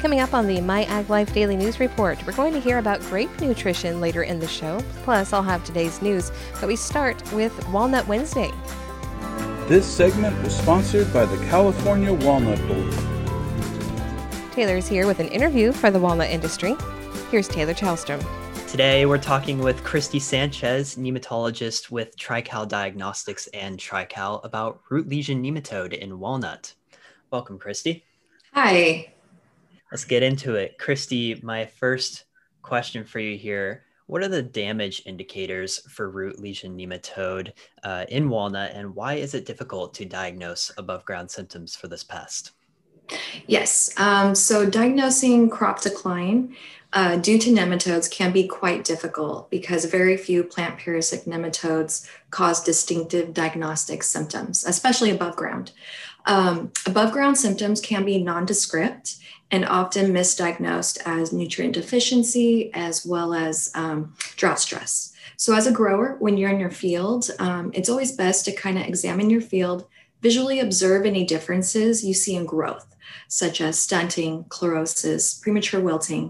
Coming up on the My Ag Life Daily News Report, we're going to hear about grape nutrition later in the show. Plus, I'll have today's news, but we start with Walnut Wednesday. This segment was sponsored by the California Walnut Board. Taylor's here with an interview for the walnut industry. Here's Taylor Chalstrom. Today, we're talking with Christy Sanchez, nematologist with Trical Diagnostics and Trical, about root lesion nematode in walnut. Welcome, Christy. Hi. Let's get into it. Christy, my first question for you here. What are the damage indicators for root lesion nematode in walnut, and why is it difficult to diagnose above ground symptoms for this pest? Yes, so diagnosing crop decline due to nematodes can be quite difficult because very few plant parasitic nematodes cause distinctive diagnostic symptoms, especially above ground. Above ground symptoms can be nondescript and often misdiagnosed as nutrient deficiency as well as drought stress. So as a grower, when you're in your field, it's always best to kind of examine your field, visually observe any differences you see in growth, such as stunting, chlorosis, premature wilting,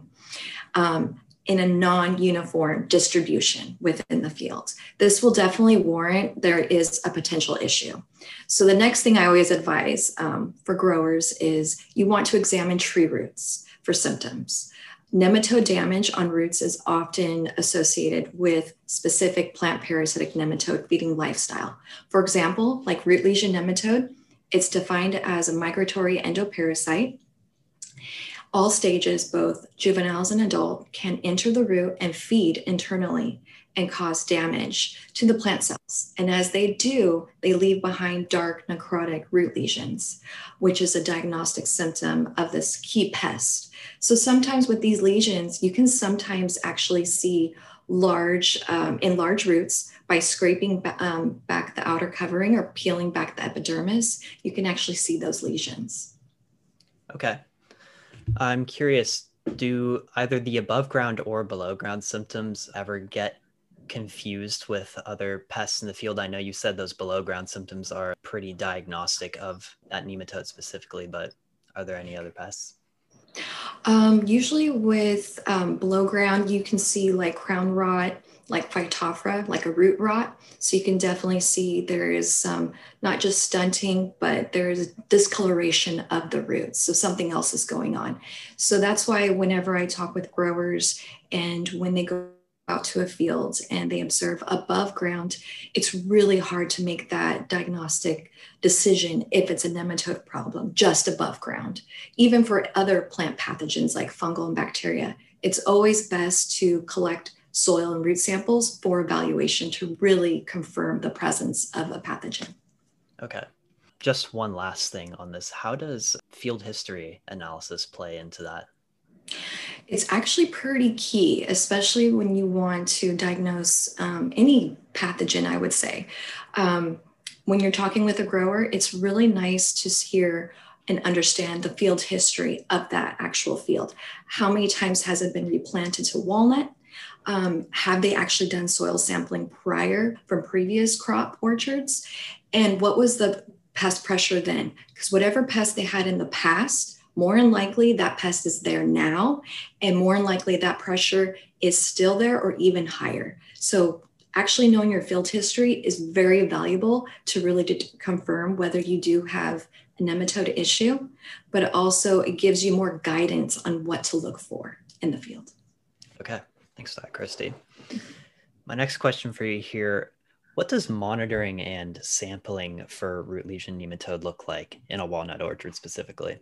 in a non-uniform distribution within the field. This will definitely warrant there is a potential issue. So the next thing I always advise for growers is you want to examine tree roots for symptoms. Nematode damage on roots is often associated with specific plant parasitic nematode feeding lifestyle. For example, like root lesion nematode, it's defined as a migratory endoparasite. All stages, both juveniles and adult, can enter the root and feed internally and cause damage to the plant cells. And as they do, they leave behind dark necrotic root lesions, which is a diagnostic symptom of this key pest. So sometimes with these lesions, you can sometimes actually see large roots by scraping back the outer covering or peeling back the epidermis. You can actually see those lesions. Okay. I'm curious, do either the above ground or below ground symptoms ever get confused with other pests in the field? I know you said those below ground symptoms are pretty diagnostic of that nematode specifically, but are there any other pests? Usually with below ground, you can see like crown rot, like Phytophthora, like a root rot. So you can definitely see there is some, not just stunting, but there's discoloration of the roots. So something else is going on. So that's why whenever I talk with growers and when they go out to a field and they observe above ground, it's really hard to make that diagnostic decision if it's a nematode problem just above ground. Even for other plant pathogens like fungal and bacteria, it's always best to collect soil and root samples for evaluation to really confirm the presence of a pathogen. Okay. Just one last thing on this. How does field history analysis play into that? It's actually pretty key, especially when you want to diagnose any pathogen, I would say. When you're talking with a grower, it's really nice to hear and understand the field history of that actual field. How many times has it been replanted to walnut? Have they actually done soil sampling prior from previous crop orchards? And what was the pest pressure then? Because whatever pest they had in the past, more than likely that pest is there now, and more than likely that pressure is still there or even higher. So actually knowing your field history is very valuable to really confirm whether you do have a nematode issue, but also it gives you more guidance on what to look for in the field. Okay. Thanks for that, Christy. My next question for you here, what does monitoring and sampling for root lesion nematode look like in a walnut orchard specifically?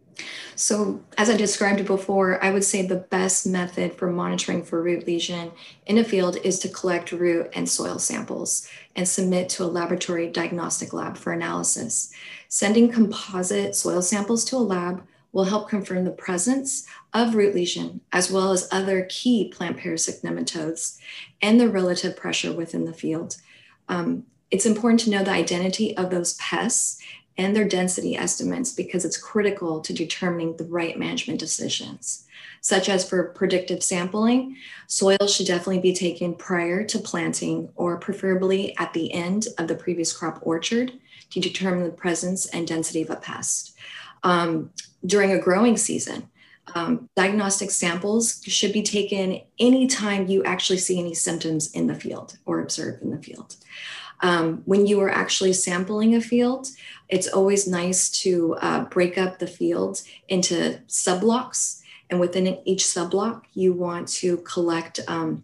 So as I described before, I would say the best method for monitoring for root lesion in a field is to collect root and soil samples and submit to a laboratory diagnostic lab for analysis. Sending composite soil samples to a lab will help confirm the presence of root lesion as well as other key plant parasitic nematodes and the relative pressure within the field. It's important to know the identity of those pests and their density estimates because it's critical to determining the right management decisions. Such as for predictive sampling, soil should definitely be taken prior to planting or preferably at the end of the previous crop orchard to determine the presence and density of a pest. During a growing season, Diagnostic samples should be taken anytime you actually see any symptoms in the field or observe in the field. When you are actually sampling a field, it's always nice to break up the field into subblocks. And within each subblock, you want to collect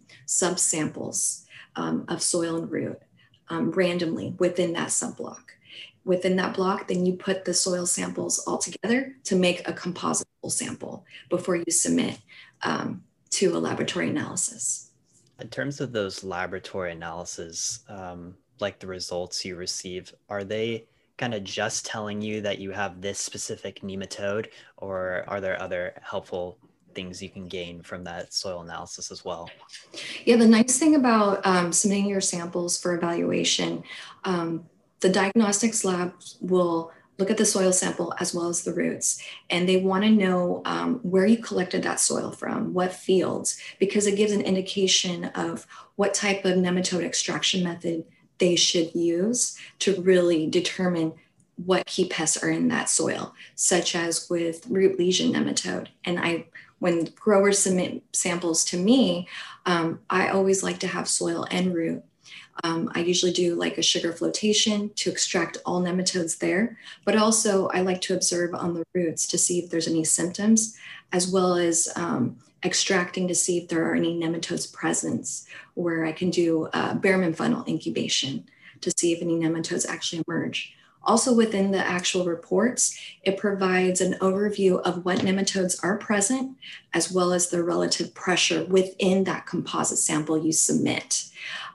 subsamples of soil and root randomly within that subblock. Within that block, then you put the soil samples all together to make a compositable sample before you submit to a laboratory analysis. In terms of those laboratory analyses, like the results you receive, are they kind of just telling you that you have this specific nematode, or are there other helpful things you can gain from that soil analysis as well? Yeah, the nice thing about submitting your samples for evaluation, the diagnostics lab will look at the soil sample as well as the roots, and they want to know where you collected that soil from, what fields, because it gives an indication of what type of nematode extraction method they should use to really determine what key pests are in that soil, such as with root lesion nematode. And when growers submit samples to me, I always like to have soil and root. I usually do like a sugar flotation to extract all nematodes there, but also I like to observe on the roots to see if there's any symptoms, as well as extracting to see if there are any nematodes present, where I can do Behrman funnel incubation to see if any nematodes actually emerge. Also within the actual reports, it provides an overview of what nematodes are present, as well as the relative pressure within that composite sample you submit.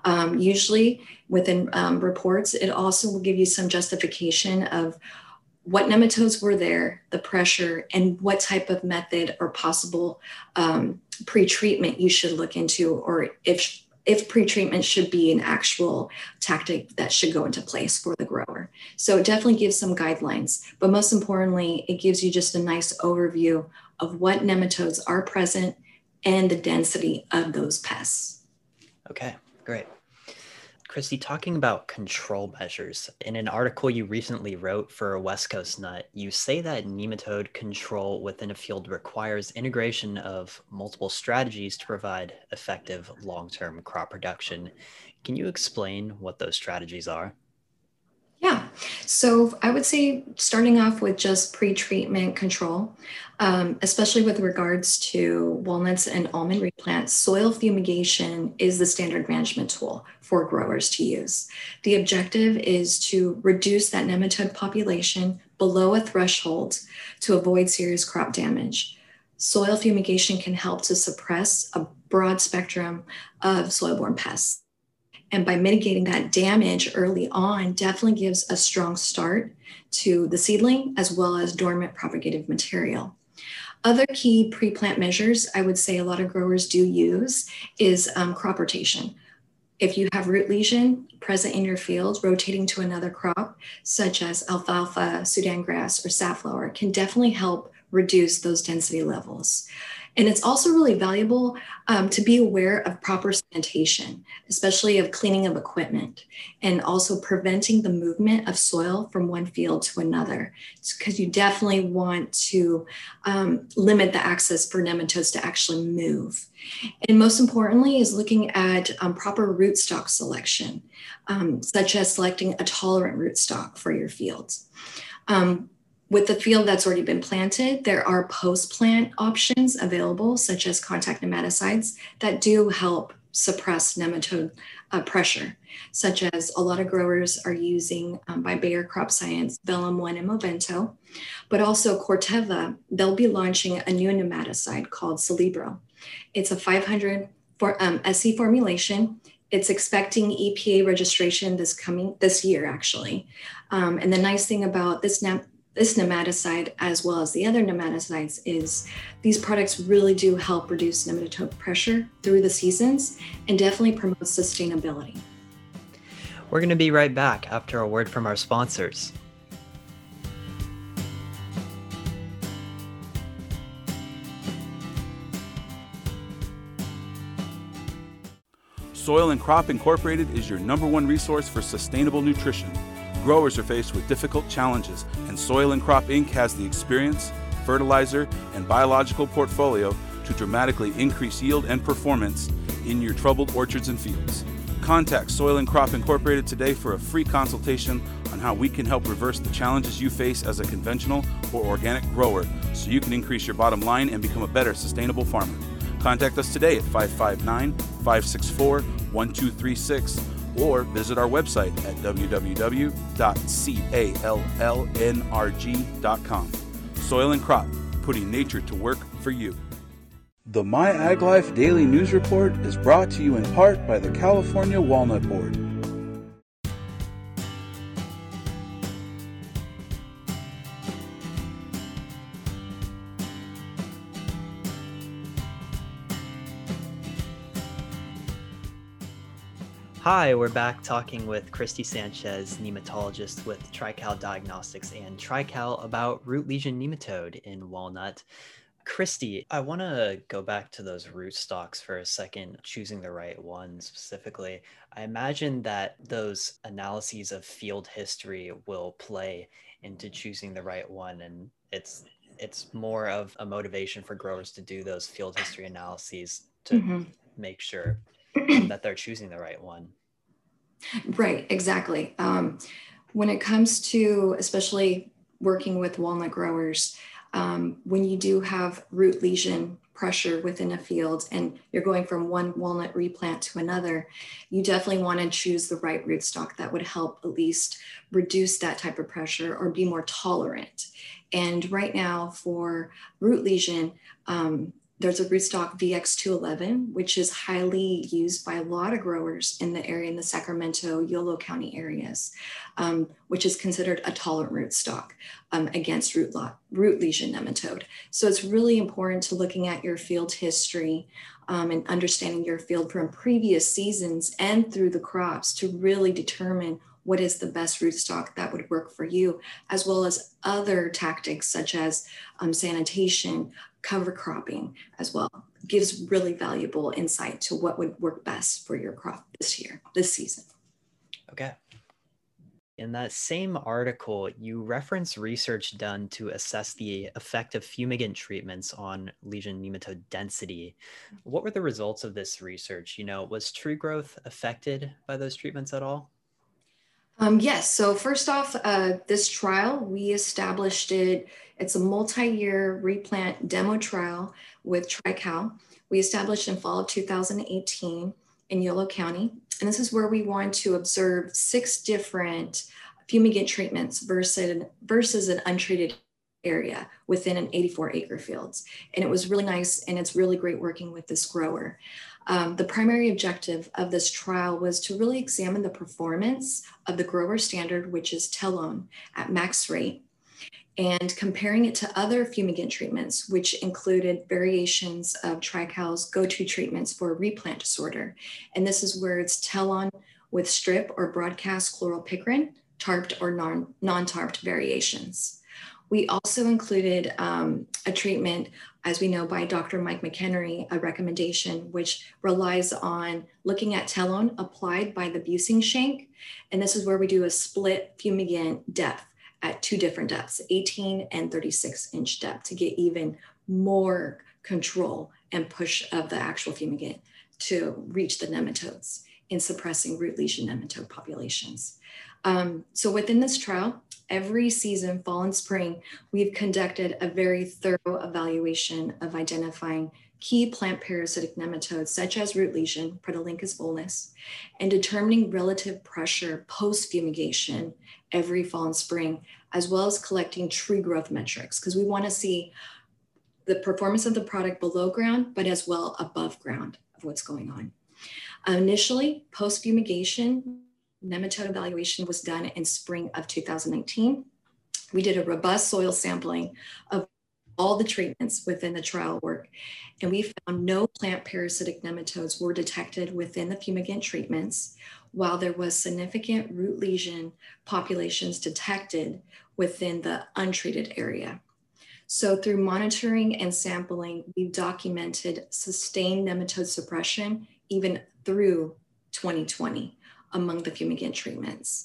Usually within reports, it also will give you some justification of what nematodes were there, the pressure, and what type of method or possible pre-treatment you should look into, or if pre-treatment should be an actual tactic that should go into place for the grower. So it definitely gives some guidelines, but most importantly, it gives you just a nice overview of what nematodes are present and the density of those pests. Okay, great. Christy, talking about control measures, in an article you recently wrote for West Coast Nut, you say that nematode control within a field requires integration of multiple strategies to provide effective long-term crop production. Can you explain what those strategies are? Yeah, so I would say starting off with just pre-treatment control, especially with regards to walnuts and almond replants, soil fumigation is the standard management tool for growers to use. The objective is to reduce that nematode population below a threshold to avoid serious crop damage. Soil fumigation can help to suppress a broad spectrum of soil-borne pests. And by mitigating that damage early on, definitely gives a strong start to the seedling as well as dormant propagative material. Other key pre-plant measures I would say a lot of growers do use is crop rotation. If you have root lesion present in your field, rotating to another crop, such as alfalfa, Sudan grass, or safflower, can definitely help reduce those density levels. And it's also really valuable to be aware of proper sanitation, especially of cleaning of equipment, and also preventing the movement of soil from one field to another, because you definitely want to limit the access for nematodes to actually move. And most importantly is looking at proper rootstock selection, such as selecting a tolerant rootstock for your fields. With the field that's already been planted, there are post-plant options available, such as contact nematicides that do help suppress nematode pressure, such as a lot of growers are using by Bayer Crop Science, Velum 1 and Movento, but also Corteva, they'll be launching a new nematicide called Celebro. It's a 500 SC formulation. It's expecting EPA registration this year, actually. And the nice thing about this nematicide, as well as the other nematicides, is these products really do help reduce nematode pressure through the seasons and definitely promote sustainability. We're going to be right back after a word from our sponsors. Soil and Crop Incorporated is your #1 resource for sustainable nutrition. Growers are faced with difficult challenges, and Soil and Crop Inc. has the experience, fertilizer, and biological portfolio to dramatically increase yield and performance in your troubled orchards and fields. Contact Soil and Crop Incorporated today for a free consultation on how we can help reverse the challenges you face as a conventional or organic grower so you can increase your bottom line and become a better sustainable farmer. Contact us today at 559-564-1236 or visit our website at www.callnrg.com. Soil and Crop, putting nature to work for you. The My Ag Life Daily News Report is brought to you in part by the California Walnut Board. Hi, we're back talking with Christy Sanchez, nematologist with Trical Diagnostics and Trical about root lesion nematode in walnut. Christy, I want to go back to those rootstocks for a second, choosing the right one specifically. I imagine that those analyses of field history will play into choosing the right one, and it's more of a motivation for growers to do those field history analyses to make sure that they're choosing the right one. Right, exactly. When it comes to especially working with walnut growers, when you do have root lesion pressure within a field and you're going from one walnut replant to another, you definitely want to choose the right rootstock that would help at least reduce that type of pressure or be more tolerant. And right now for root lesion, there's a rootstock VX211, which is highly used by a lot of growers in the area, in the Sacramento, Yolo County areas, which is considered a tolerant rootstock against root lesion nematode. So it's really important to looking at your field history and understanding your field from previous seasons and through the crops to really determine what is the best rootstock that would work for you, as well as other tactics such as sanitation, cover cropping as well. Gives really valuable insight to what would work best for your crop this season. Okay. In that same article, you reference research done to assess the effect of fumigant treatments on lesion nematode density. What were the results of this research? Was tree growth affected by those treatments at all? Yes. So first off, this trial, we established it. It's a multi-year replant demo trial with Trical. We established in fall of 2018 in Yolo County. And this is where we want to observe 6 different fumigant treatments versus an untreated area within an 84-acre fields. And it was really nice, and it's really great working with this grower. The primary objective of this trial was to really examine the performance of the grower standard, which is Telone at max rate, and comparing it to other fumigant treatments, which included variations of Trical's go-to treatments for replant disorder. And this is where it's Telone with strip or broadcast chloropicrin, tarped or non-tarped variations. We also included a treatment, as we know by Dr. Mike McHenry, a recommendation which relies on looking at Telone applied by the Busing shank. And this is where we do a split fumigant depth at 2 different depths, 18 and 36-inch depth, to get even more control and push of the actual fumigant to reach the nematodes in suppressing root lesion nematode populations. So within this trial, every season, fall and spring, we've conducted a very thorough evaluation of identifying key plant parasitic nematodes, such as root lesion, Pretilinchus volnus, and determining relative pressure post-fumigation every fall and spring, as well as collecting tree growth metrics, because we want to see the performance of the product below ground, but as well above ground of what's going on. Initially, post-fumigation, nematode evaluation was done in spring of 2019. We did a robust soil sampling of all the treatments within the trial work, and we found no plant parasitic nematodes were detected within the fumigant treatments, while there was significant root lesion populations detected within the untreated area. So through monitoring and sampling, we've documented sustained nematode suppression even through 2020 among the fumigant treatments.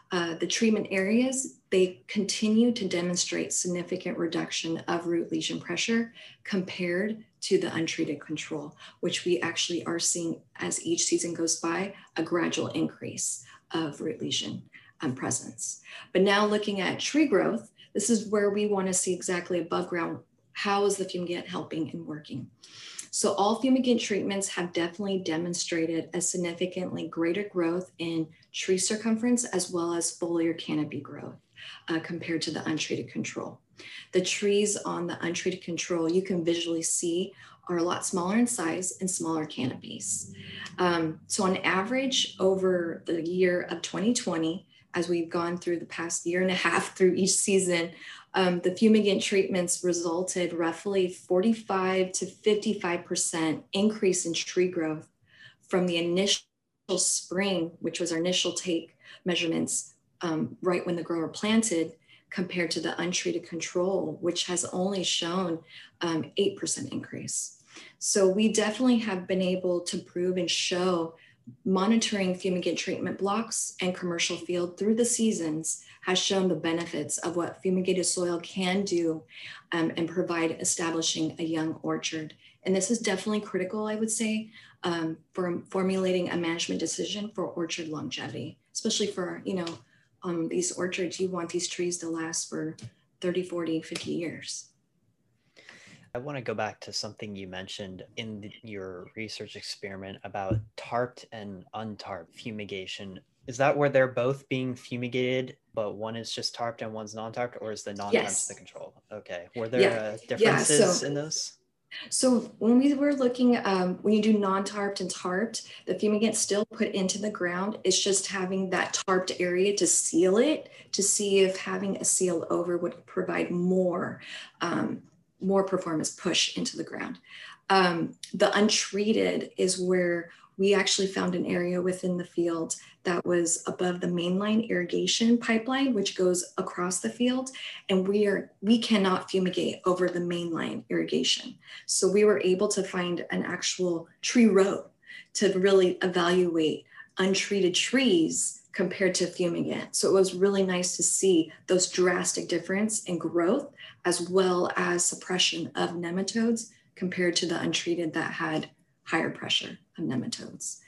the treatment areas, they continue to demonstrate significant reduction of root lesion pressure compared to the untreated control, which we actually are seeing as each season goes by, a gradual increase of root lesion presence. But now looking at tree growth, this is where we want to see exactly above ground, how is the fumigant helping and working? So all fumigant treatments have definitely demonstrated a significantly greater growth in tree circumference as well as foliar canopy growth compared to the untreated control. The trees on the untreated control, you can visually see, are a lot smaller in size and smaller canopies. So on average, over the year of 2020, as we've gone through the past year and a half through each season, the fumigant treatments resulted roughly 45 to 55% increase in tree growth from the initial spring, which was our initial take measurements right when the grower planted, compared to the untreated control, which has only shown 8% increase. So we definitely have been able to prove and show monitoring fumigant treatment blocks and commercial field through the seasons has shown the benefits of what fumigated soil can do and provide establishing a young orchard. And this is definitely critical, I would say, for formulating a management decision for orchard longevity, especially for, these orchards, you want these trees to last for 30, 40, 50 years. I want to go back to something you mentioned in your research experiment about tarped and untarped fumigation. Is that where they're both being fumigated, but one is just tarped and one's non-tarped, or is the non-tarped the control? Okay. Were there differences in those? So when we were looking, when you do non-tarped and tarped, the fumigant still put into the ground. It's just having that tarped area to seal it, to see if having a seal over would provide more performance push into the ground. The untreated is where we actually found an area within the field that was above the mainline irrigation pipeline, which goes across the field. And we cannot fumigate over the mainline irrigation. So we were able to find an actual tree row to really evaluate untreated trees compared to fumigant. So it was really nice to see those drastic difference in growth as well as suppression of nematodes compared to the untreated that had higher pressure of nematodes.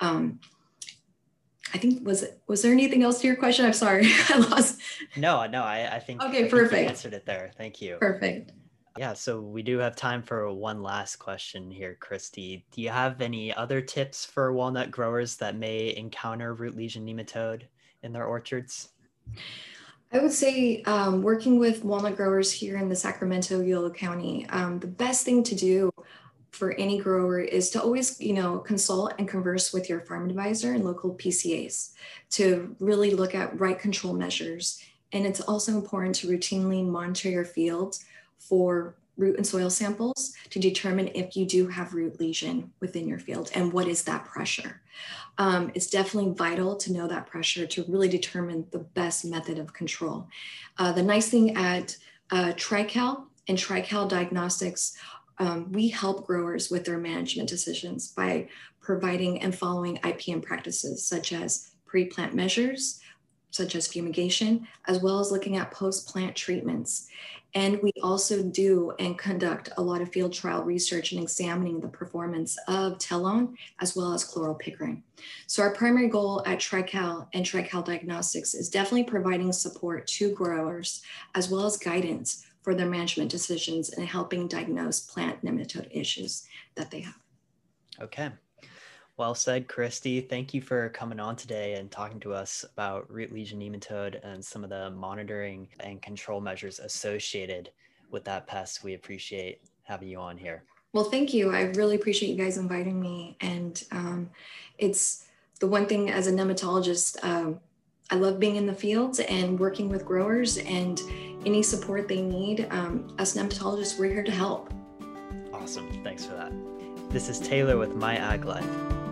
I think, was there anything else to your question? I'm sorry, I lost. No, I think, okay, I perfect. think you answered it there. Thank you. Perfect. Yeah, so we do have time for one last question here, Christy. Do you have any other tips for walnut growers that may encounter root lesion nematode in their orchards? I would say working with walnut growers here in the Sacramento, Yolo County, the best thing to do for any grower is to always, consult and converse with your farm advisor and local PCAs to really look at right control measures. And it's also important to routinely monitor your fields for root and soil samples to determine if you do have root lesion within your field and what is that pressure. It's definitely vital to know that pressure to really determine the best method of control. The nice thing at Tri-Cal and Tri-Cal Diagnostics, we help growers with their management decisions by providing and following IPM practices such as pre-plant measures, such as fumigation, as well as looking at post-plant treatments. And we also do and conduct a lot of field trial research and examining the performance of Telone as well as chloropicrin. So our primary goal at Tri-Cal and Tri-Cal Diagnostics is definitely providing support to growers as well as guidance for their management decisions and helping diagnose plant nematode issues that they have. Okay. Well said, Christy. Thank you for coming on today and talking to us about root lesion nematode and some of the monitoring and control measures associated with that pest. We appreciate having you on here. Well, thank you. I really appreciate you guys inviting me. And it's the one thing as a nematologist, I love being in the fields and working with growers, and any support they need, us nematologists, we're here to help. Awesome. Thanks for that. This is Taylor with My Ag Life.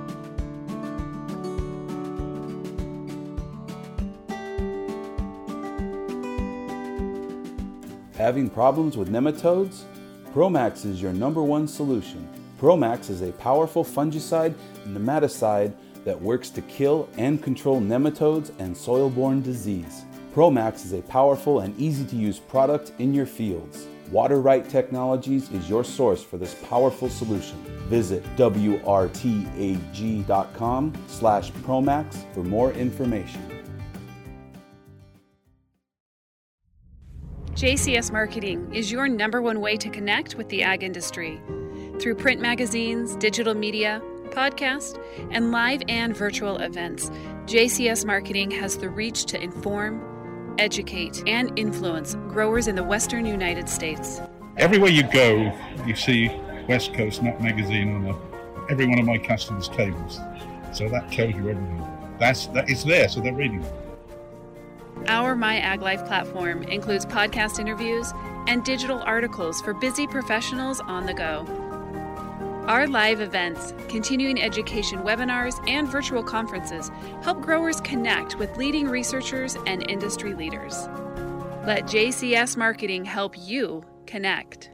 Having problems with nematodes? Promax is your #1 solution. Promax is a powerful fungicide and nematicide that works to kill and control nematodes and soil-borne disease. Promax is a powerful and easy-to-use product in your fields. WaterRight Technologies is your source for this powerful solution. Visit WRTAG.com/Promax for more information. JCS Marketing is your #1 way to connect with the ag industry. Through print magazines, digital media, podcast, and live and virtual events, JCS Marketing has the reach to inform, educate, and influence growers in the Western United States. Everywhere you go, you see West Coast Nut Magazine on every one of my customers' tables. So that tells you everything. That is there, so they're reading it. Our My Ag Life platform includes podcast interviews and digital articles for busy professionals on the go. Our live events, continuing education webinars, and virtual conferences help growers connect with leading researchers and industry leaders. Let JCS Marketing help you connect.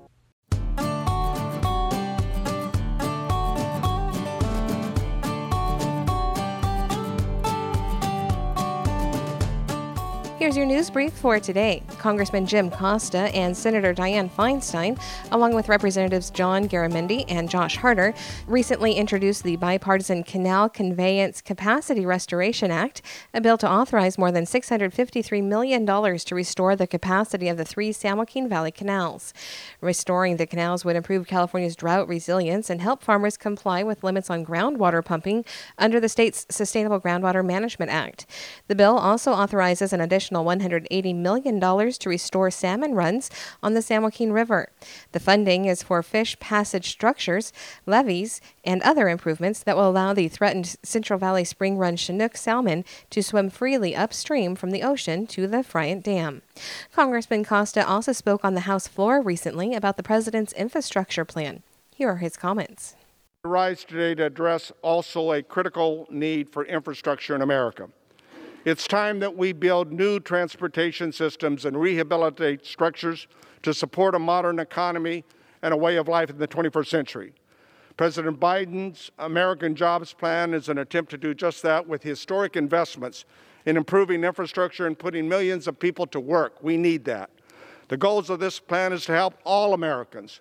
Here's your news brief for today. Congressman Jim Costa and Senator Dianne Feinstein, along with Representatives John Garamendi and Josh Harder, recently introduced the Bipartisan Canal Conveyance Capacity Restoration Act, a bill to authorize more than $653 million to restore the capacity of the 3 San Joaquin Valley canals. Restoring the canals would improve California's drought resilience and help farmers comply with limits on groundwater pumping under the state's Sustainable Groundwater Management Act. The bill also authorizes an additional $180 million to restore salmon runs on the San Joaquin River. The funding is for fish passage structures, levees, and other improvements that will allow the threatened Central Valley Spring Run Chinook salmon to swim freely upstream from the ocean to the Friant Dam. Congressman Costa also spoke on the House floor recently about the president's infrastructure plan. Here are his comments. I rise today to address also a critical need for infrastructure in America. It's time that we build new transportation systems and rehabilitate structures to support a modern economy and a way of life in the 21st century. President Biden's American Jobs Plan is an attempt to do just that with historic investments in improving infrastructure and putting millions of people to work. We need that. The goals of this plan is to help all Americans.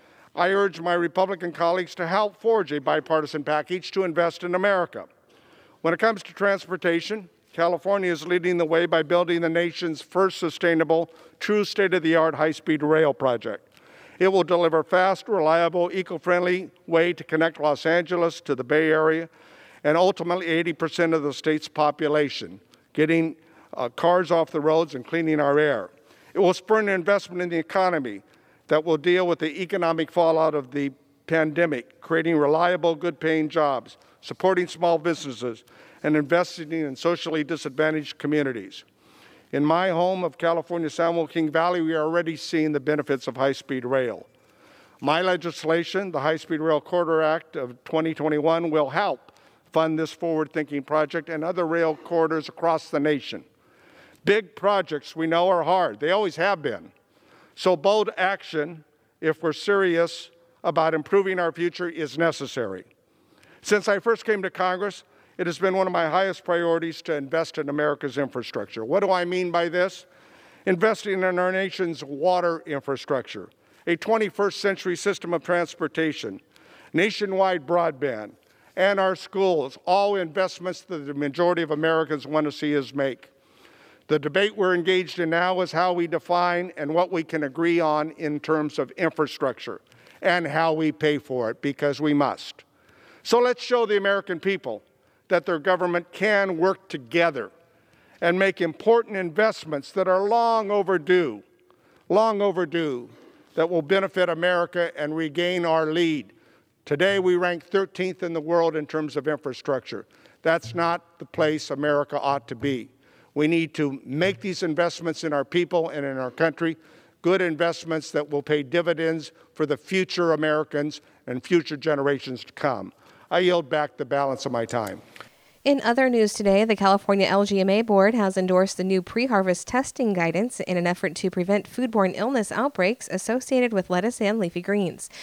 I urge my Republican colleagues to help forge a bipartisan package to invest in America. When it comes to transportation, California is leading the way by building the nation's first sustainable, true state-of-the-art high-speed rail project. It will deliver fast, reliable, eco-friendly way to connect Los Angeles to the Bay Area and ultimately 80% of the state's population, getting cars off the roads and cleaning our air. It will spur an investment in the economy that will deal with the economic fallout of the pandemic, creating reliable, good-paying jobs, supporting small businesses, and investing in socially disadvantaged communities. In my home of California, San Joaquin Valley, we are already seeing the benefits of high-speed rail. My legislation, the High-Speed Rail Corridor Act of 2021, will help fund this forward-thinking project and other rail corridors across the nation. Big projects, we know, are hard. They always have been. So bold action, if we're serious about improving our future, is necessary. Since I first came to Congress, it has been one of my highest priorities to invest in America's infrastructure. What do I mean by this? Investing in our nation's water infrastructure, a 21st century system of transportation, nationwide broadband, and our schools, all investments that the majority of Americans want to see us make. The debate we're engaged in now is how we define and what we can agree on in terms of infrastructure and how we pay for it, because we must. So let's show the American people that their government can work together and make important investments that are long overdue, that will benefit America and regain our lead. Today, we rank 13th in the world in terms of infrastructure. That's not the place America ought to be. We need to make these investments in our people and in our country, good investments that will pay dividends for the future Americans and future generations to come. I yield back the balance of my time. In other news today, the California LGMA Board has endorsed the new pre-harvest testing guidance in an effort to prevent foodborne illness outbreaks associated with lettuce and leafy greens.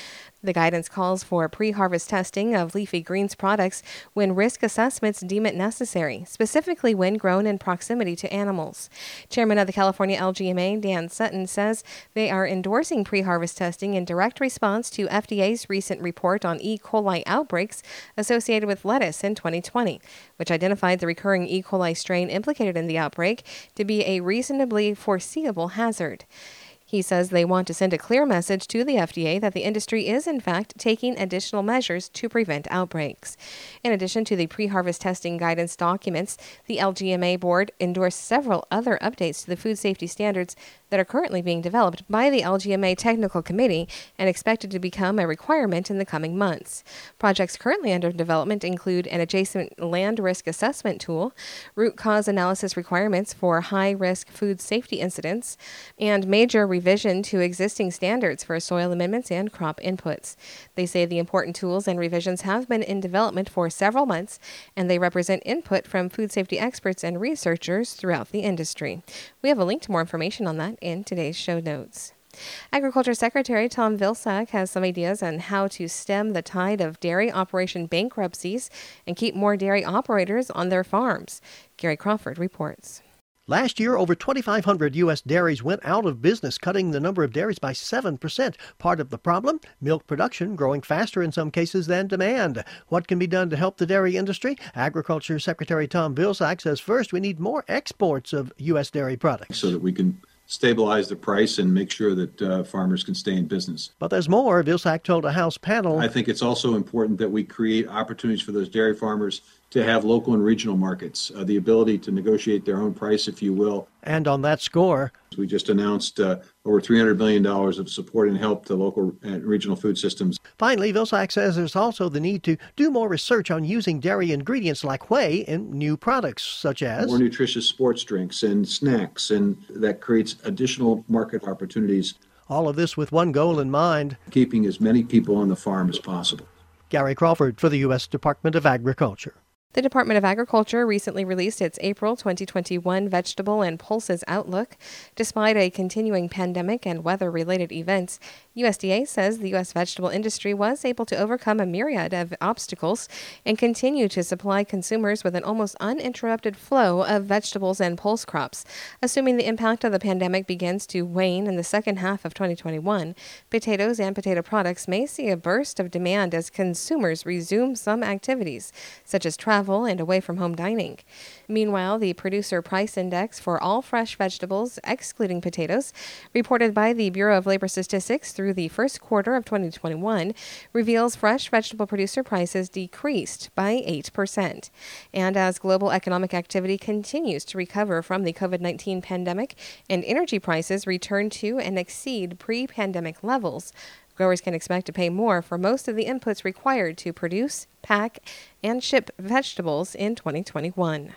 The guidance calls for pre-harvest testing of leafy greens products when risk assessments deem it necessary, specifically when grown in proximity to animals. Chairman of the California LGMA, Dan Sutton, says they are endorsing pre-harvest testing in direct response to FDA's recent report on E. coli outbreaks associated with lettuce in 2020, which identified the recurring E. coli strain implicated in the outbreak to be a reasonably foreseeable hazard. He says they want to send a clear message to the FDA that the industry is, in fact, taking additional measures to prevent outbreaks. In addition to the pre-harvest testing guidance documents, the LGMA board endorsed several other updates to the food safety standards that are currently being developed by the LGMA Technical Committee and expected to become a requirement in the coming months. Projects currently under development include an adjacent land risk assessment tool, root cause analysis requirements for high-risk food safety incidents, and major revision to existing standards for soil amendments and crop inputs. They say the important tools and revisions have been in development for several months, and they represent input from food safety experts and researchers throughout the industry. We have a link to more information on that in today's show notes. Agriculture Secretary Tom Vilsack has some ideas on how to stem the tide of dairy operation bankruptcies and keep more dairy operators on their farms. Gary Crawford reports. Last year, over 2,500 U.S. dairies went out of business, cutting the number of dairies by 7%. Part of the problem? Milk production growing faster in some cases than demand. What can be done to help the dairy industry? Agriculture Secretary Tom Vilsack says first we need more exports of U.S. dairy products, so that we can stabilize the price and make sure that farmers can stay in business. But there's more. Vilsack told a House panel. I think it's also important that we create opportunities for those dairy farmers to have local and regional markets, the ability to negotiate their own price, if you will. And on that score, we just announced over $300 million of support and help to local and regional food systems. Finally, Vilsack says there's also the need to do more research on using dairy ingredients like whey in new products, such as more nutritious sports drinks and snacks, and that creates additional market opportunities. All of this with one goal in mind: keeping as many people on the farm as possible. Gary Crawford for the U.S. Department of Agriculture. The Department of Agriculture recently released its April 2021 Vegetable and Pulses Outlook. Despite a continuing pandemic and weather-related events, USDA says the U.S. vegetable industry was able to overcome a myriad of obstacles and continue to supply consumers with an almost uninterrupted flow of vegetables and pulse crops. Assuming the impact of the pandemic begins to wane in the second half of 2021, potatoes and potato products may see a burst of demand as consumers resume some activities, such as travel and away-from-home dining. Meanwhile, the Producer Price Index for all fresh vegetables, excluding potatoes, reported by the Bureau of Labor Statistics through the first quarter of 2021, reveals fresh vegetable producer prices decreased by 8%. And as global economic activity continues to recover from the COVID-19 pandemic and energy prices return to and exceed pre-pandemic levels, growers can expect to pay more for most of the inputs required to produce, pack, and ship vegetables in 2021.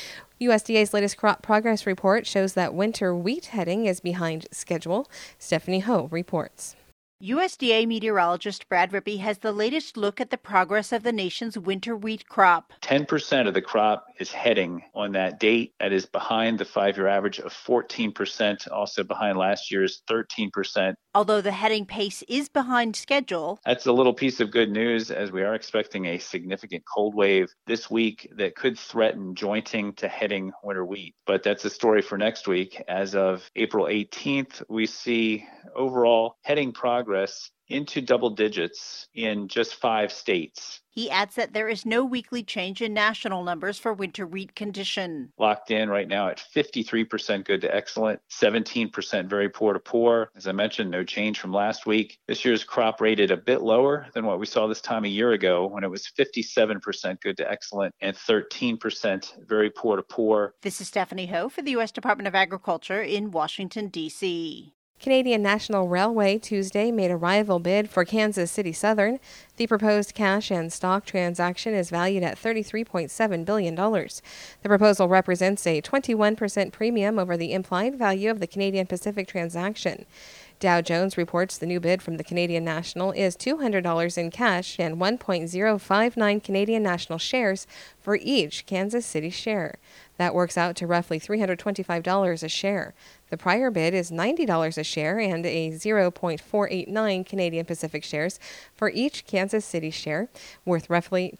USDA's latest crop progress report shows that winter wheat heading is behind schedule. Stephanie Ho reports. USDA meteorologist Brad Rippey has the latest look at the progress of the nation's winter wheat crop. 10% of the crop is heading on that date. That is behind the 5-year average of 14%, also behind last year's 13%. Although the heading pace is behind schedule, that's a little piece of good news, as we are expecting a significant cold wave this week that could threaten jointing to heading winter wheat. But that's a story for next week. As of April 18th, we see overall heading progress into double digits in just 5 states. He adds that there is no weekly change in national numbers for winter wheat condition. Locked in right now at 53% good to excellent, 17% very poor to poor. As I mentioned, no change from last week. This year's crop rated a bit lower than what we saw this time a year ago, when it was 57% good to excellent and 13% very poor to poor. This is Stephanie Ho for the U.S. Department of Agriculture in Washington, D.C. Canadian National Railway Tuesday made a rival bid for Kansas City Southern. The proposed cash and stock transaction is valued at $33.7 billion. The proposal represents a 21% premium over the implied value of the Canadian Pacific transaction. Dow Jones reports the new bid from the Canadian National is $200 in cash and 1.059 Canadian National shares for each Kansas City share. That works out to roughly $325 a share. The prior bid is $90 a share and a 0.489 Canadian Pacific shares for each Kansas City share, worth roughly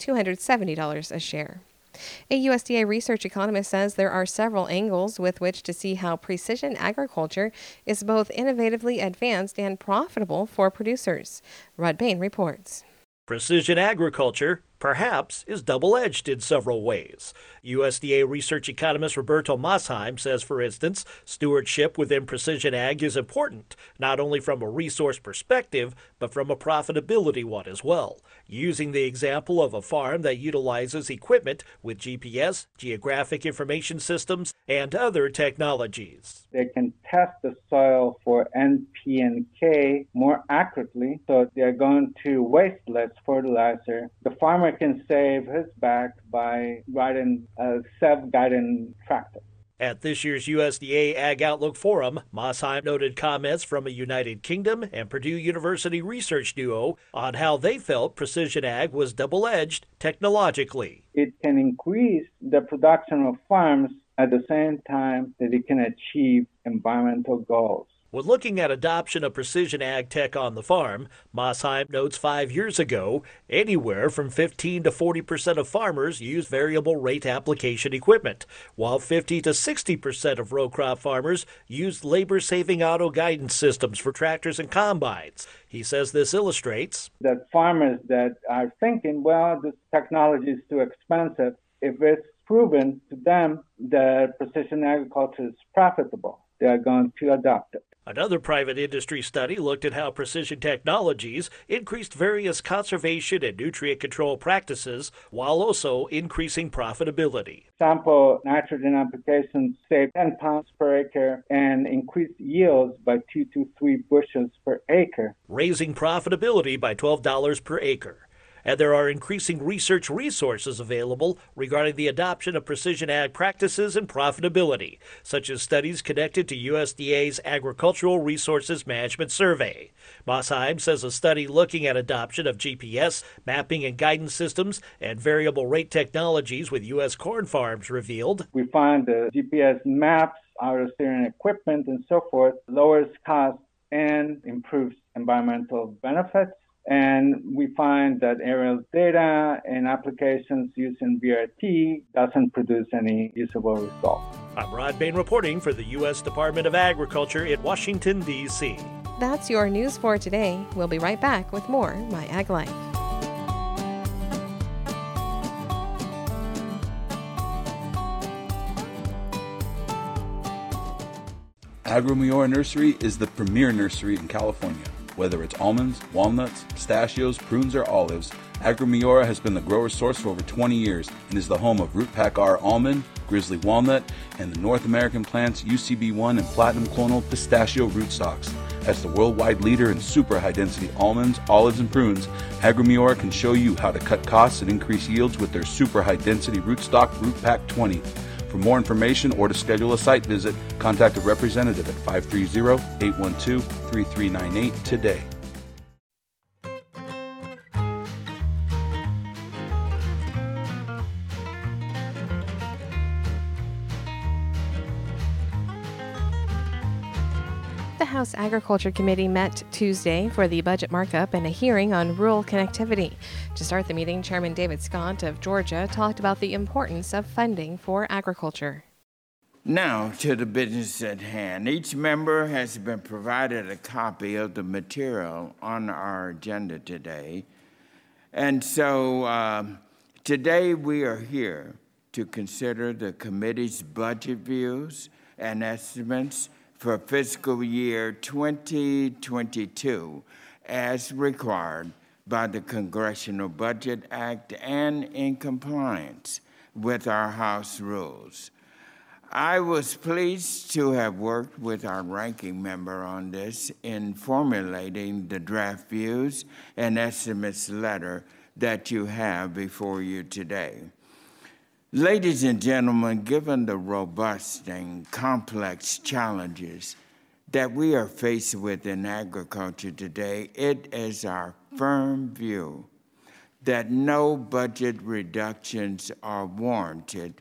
$270 a share. A USDA research economist says there are several angles with which to see how precision agriculture is both innovatively advanced and profitable for producers. Rod Bain reports. Precision agriculture, perhaps, is double-edged in several ways. USDA research economist Roberto Mosheim says, for instance, stewardship within precision ag is important, not only from a resource perspective, but from a profitability one as well, using the example of a farm that utilizes equipment with GPS, geographic information systems, and other technologies. They can test the soil for NP and K more accurately, so they're going to waste less fertilizer. The farmer can save his back by riding a self-guiding tractor. At this year's USDA Ag Outlook Forum, Mosheim noted comments from a United Kingdom and Purdue University research duo on how they felt precision ag was double-edged technologically. It can increase the production of farms at the same time that it can achieve environmental goals. When looking at adoption of precision ag tech on the farm, Mosheim notes 5 years ago, anywhere from 15 to 40% of farmers used variable rate application equipment, while 50 to 60% of row crop farmers used labor-saving auto guidance systems for tractors and combines. He says this illustrates that farmers that are thinking, well, this technology is too expensive, if it's proven to them that precision agriculture is profitable, they are going to adopt it. Another private industry study looked at how precision technologies increased various conservation and nutrient control practices while also increasing profitability. Sample nitrogen applications save 10 pounds per acre and increased yields by 2 to 3 bushels per acre, raising profitability by $12 per acre. And there are increasing research resources available regarding the adoption of precision ag practices and profitability, such as studies connected to USDA's Agricultural Resources Management Survey. Mosheim says a study looking at adoption of GPS, mapping and guidance systems, and variable rate technologies with U.S. corn farms revealed, we find the GPS maps, auto steering equipment, and so forth lowers costs and improves environmental benefits. And we find that aerial data and applications using VRT doesn't produce any usable results. I'm Rod Bain reporting for the U.S. Department of Agriculture in Washington, D.C. That's your news for today. We'll be right back with more My Ag Life. Agro-Miora Nursery is the premier nursery in California. Whether it's almonds, walnuts, pistachios, prunes, or olives, Agro-Miora has been the grower's source for over 20 years and is the home of Root Pack R almond, Grizzly walnut, and the North American Plants UCB1 and Platinum Clonal pistachio rootstocks. As the worldwide leader in super high-density almonds, olives, and prunes, Agro-Miora can show you how to cut costs and increase yields with their super high-density rootstock Root Pack 20. For more information or to schedule a site visit, contact a representative at 530-812-3398 today. The House Agriculture Committee met Tuesday for the budget markup and a hearing on rural connectivity. To start the meeting, Chairman David Scott of Georgia talked about the importance of funding for agriculture. Now to the business at hand. Each member has been provided a copy of the material on our agenda today. And so today we are here to consider the committee's budget views and estimates for fiscal year 2022 as required by the Congressional Budget Act and in compliance with our House rules. I was pleased to have worked with our ranking member on this in formulating the draft views and estimates letter that you have before you today. Ladies and gentlemen, given the robust and complex challenges that we are faced with in agriculture today, it is our firm view that no budget reductions are warranted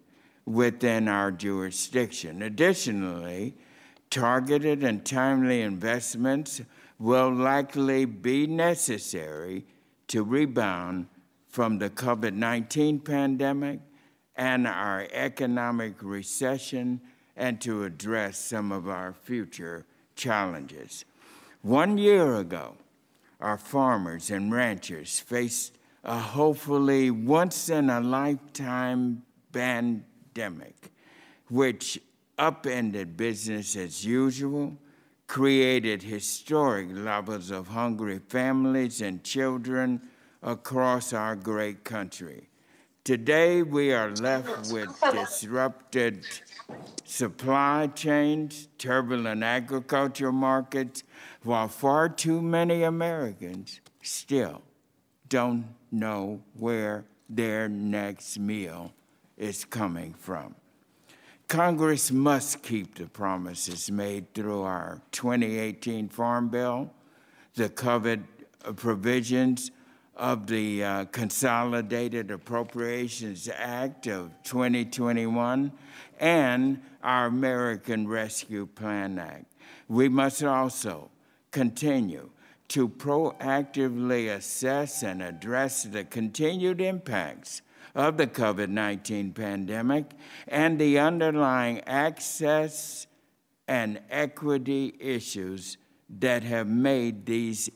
within our jurisdiction. Additionally, targeted and timely investments will likely be necessary to rebound from the COVID-19 pandemic and our economic recession and to address some of our future challenges. 1 year ago, our farmers and ranchers faced a hopefully once-in-a-lifetime pandemic, which upended business as usual, created historic levels of hungry families and children across our great country. Today, we are left with disrupted supply chains, turbulent agricultural markets, while far too many Americans still don't know where their next meal is coming from. Congress must keep the promises made through our 2018 Farm Bill, the covered provisions of the Consolidated Appropriations Act of 2021, and our American Rescue Plan Act. We must also continue to proactively assess and address the continued impacts of the COVID-19 pandemic and the underlying access and equity issues that have made these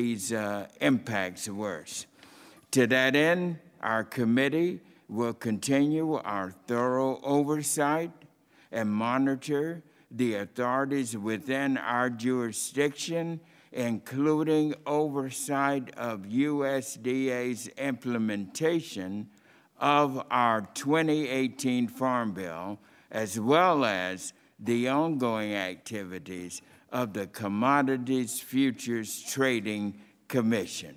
impacts worse. To that end, our committee will continue our thorough oversight and monitor the authorities within our jurisdiction, including oversight of USDA's implementation of our 2018 Farm Bill, as well as the ongoing activities of the Commodities Futures Trading Commission.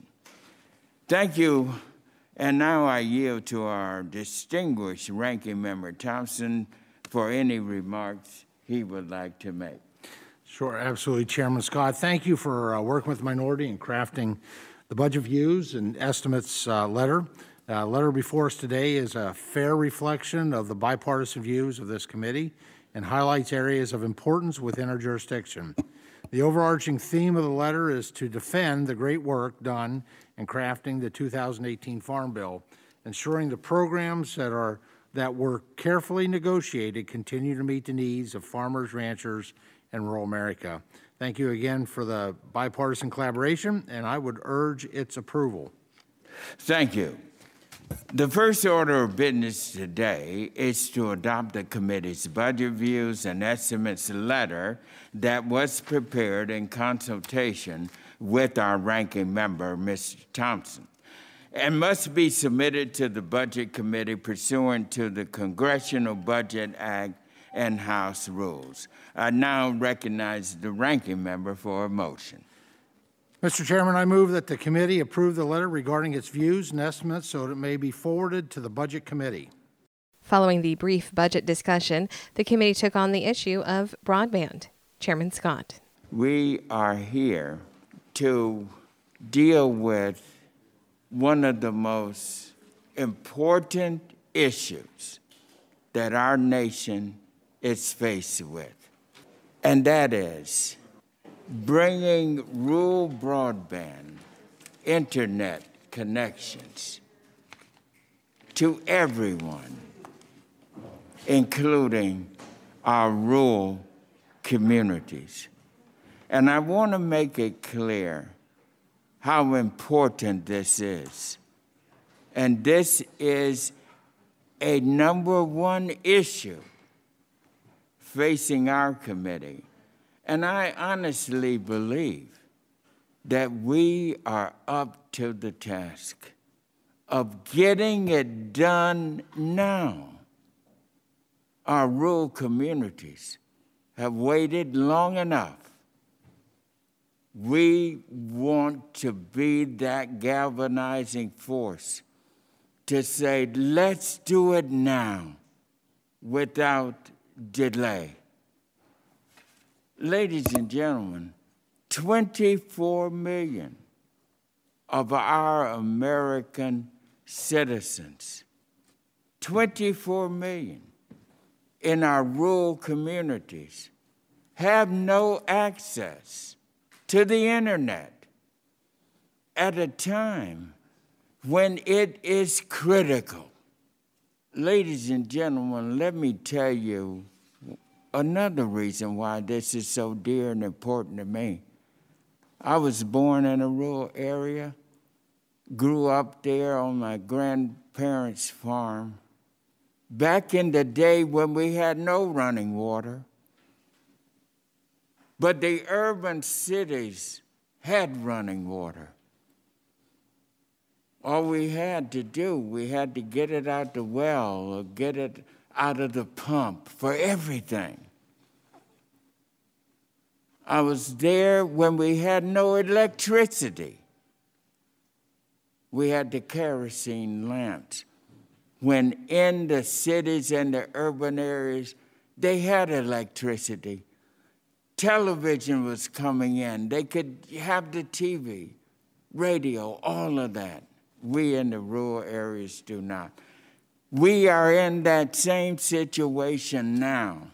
Thank you, and now I yield to our distinguished Ranking Member Thompson for any remarks he would like to make. Sure, absolutely, Chairman Scott. Thank you for working with the minority in crafting the budget views and estimates letter. Letter before us today is a fair reflection of the bipartisan views of this committee and highlights areas of importance within our jurisdiction. The overarching theme of the letter is to defend the great work done in crafting the 2018 Farm Bill, ensuring the programs that were carefully negotiated continue to meet the needs of farmers, ranchers, and rural America. Thank you again for the bipartisan collaboration, and I would urge its approval. Thank you. The first order of business today is to adopt the committee's budget views and estimates letter that was prepared in consultation with our ranking member, Mr. Thompson, and must be submitted to the Budget Committee pursuant to the Congressional Budget Act and House rules. I now recognize the ranking member for a motion. Mr. Chairman, I move that the committee approve the letter regarding its views and estimates so that it may be forwarded to the Budget Committee. Following the brief budget discussion, the committee took on the issue of broadband. Chairman Scott. We are here to deal with one of the most important issues that our nation is faced with, and that is bringing rural broadband internet connections to everyone, including our rural communities. And I want to make it clear how important this is. And this is a number one issue facing our committee. And I honestly believe that we are up to the task of getting it done now. Our rural communities have waited long enough. We want to be that galvanizing force to say, let's do it now without delay. Ladies and gentlemen, 24 million of our American citizens, 24 million, in our rural communities have no access to the internet at a time when it is critical. Ladies and gentlemen, let me tell you another reason why this is so dear and important to me. I was born in a rural area, grew up there on my grandparents' farm, back in the day when we had no running water. But the urban cities had running water. All we had to do, we had to get it out the well or get it out of the pump for everything. I was there when we had no electricity. We had the kerosene lamps. When in the cities and the urban areas, they had electricity. Television was coming in. They could have the TV, radio, all of that. We in the rural areas do not. We are in that same situation now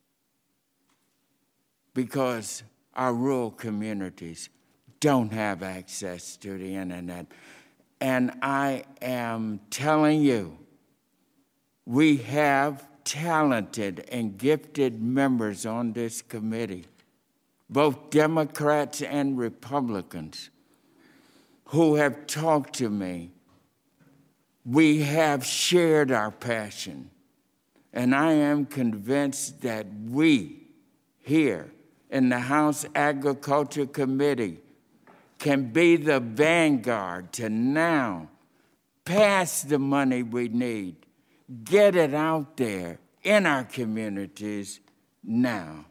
because our rural communities don't have access to the internet. And I am telling you, we have talented and gifted members on this committee, both Democrats and Republicans, who have talked to me. We have shared our passion, and I am convinced that we here in the House Agriculture Committee can be the vanguard to now pass the money we need, get it out there in our communities now.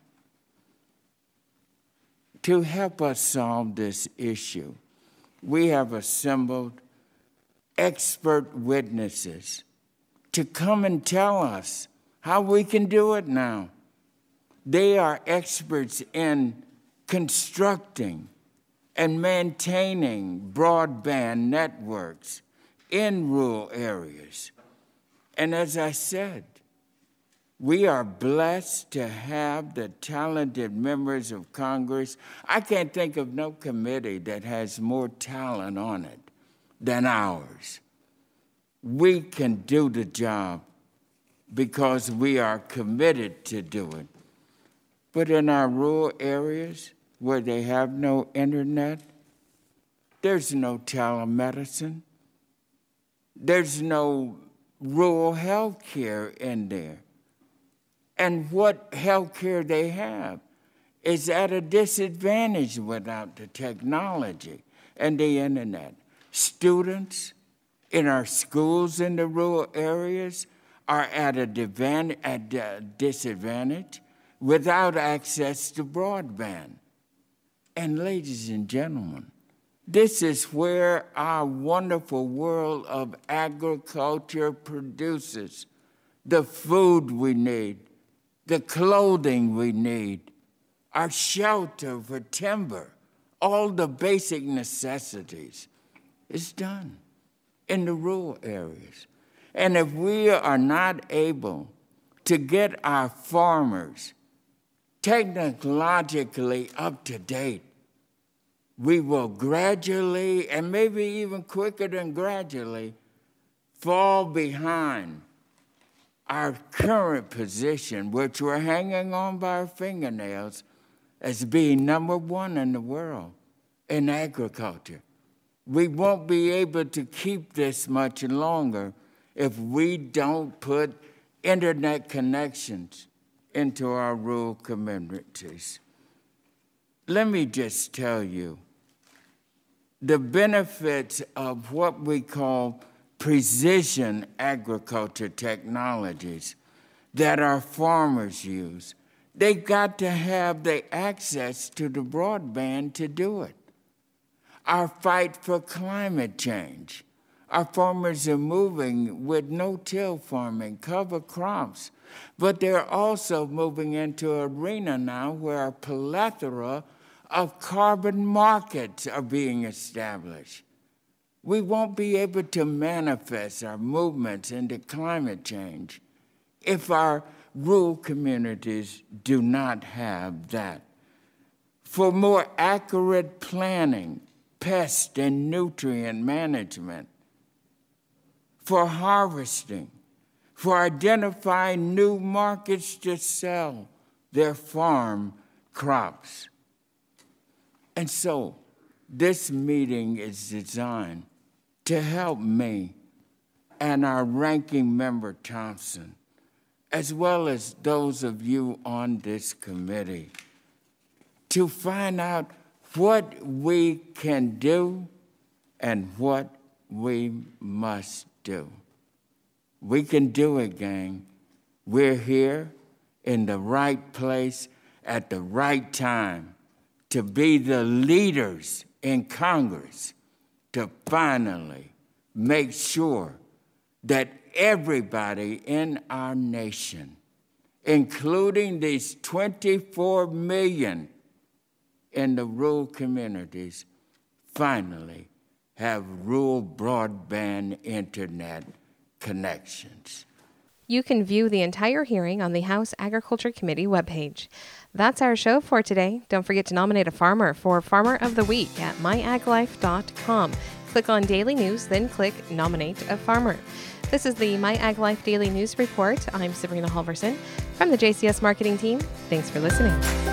To help us solve this issue, we have assembled expert witnesses to come and tell us how we can do it now. They are experts in constructing and maintaining broadband networks in rural areas. And as I said, we are blessed to have the talented members of Congress. I can't think of no committee that has more talent on it than ours. We can do the job because we are committed to do it. But in our rural areas where they have no internet, there's no telemedicine. There's no rural health care in there. And what health care they have is at a disadvantage without the technology and the internet. Students in our schools in the rural areas are at a disadvantage without access to broadband. And ladies and gentlemen, this is where our wonderful world of agriculture produces the food we need, the clothing we need, our shelter for timber, all the basic necessities is done in the rural areas. And if we are not able to get our farmers technologically up to date, we will gradually, and maybe even quicker than gradually, fall behind our current position, which we're hanging on by our fingernails, as being #1 in the world in agriculture. We won't be able to keep this much longer if we don't put internet connections into our rural communities. Let me just tell you, the benefits of what we call precision agriculture technologies that our farmers use, they've got to have the access to the broadband to do it. Our fight for climate change. Our farmers are moving with no-till farming, cover crops, but they're also moving into an arena now where a plethora of carbon markets are being established. We won't be able to manifest our movements into climate change if our rural communities do not have that. For more accurate planning, pest and nutrient management, for harvesting, for identifying new markets to sell their farm crops. And so this meeting is designed to help me and our ranking member Thompson, as well as those of you on this committee, to find out what we can do and what we must do. We can do it, gang. We're here in the right place at the right time to be the leaders in Congress to finally make sure that everybody in our nation, including these 24 million in the rural communities, finally have rural broadband internet connections. You can view the entire hearing on the House Agriculture Committee webpage. That's our show for today. Don't forget to nominate a farmer for Farmer of the Week at myaglife.com. Click on Daily News, then click Nominate a Farmer. This is the My Ag Life Daily News Report. I'm Sabrina Halverson from the JCS Marketing Team. Thanks for listening.